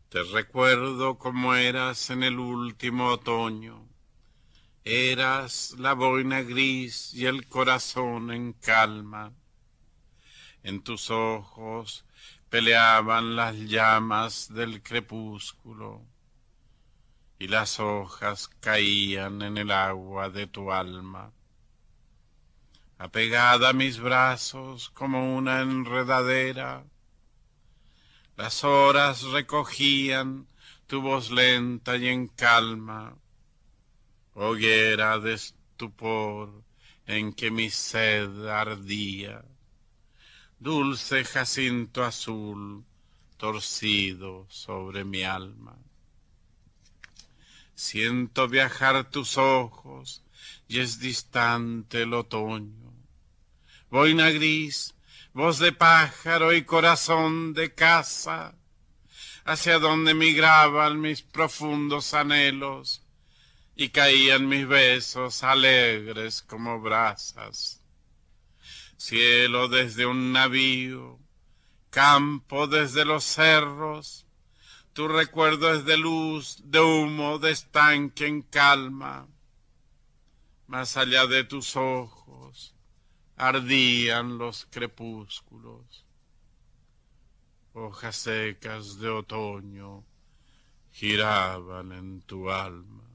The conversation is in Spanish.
Te recuerdo como eras en el último otoño. Eras la boina gris y el corazón en calma. En tus ojos peleaban las llamas del crepúsculo y las hojas caían en el agua de tu alma. Apegada a mis brazos como una enredadera, las horas recogían tu voz lenta y en calma, hoguera de estupor en que mi sed ardía, dulce jacinto azul torcido sobre mi alma. Siento viajar tus ojos y es distante el otoño. Boina gris, voz de pájaro y corazón de casa, hacia donde migraban mis profundos anhelos y caían mis besos alegres como brasas. Cielo desde un navío, campo desde los cerros, tu recuerdo es de luz, de humo, de estanque en calma. Más allá de tus ojos ardían los crepúsculos, hojas secas de otoño giraban en tu alma.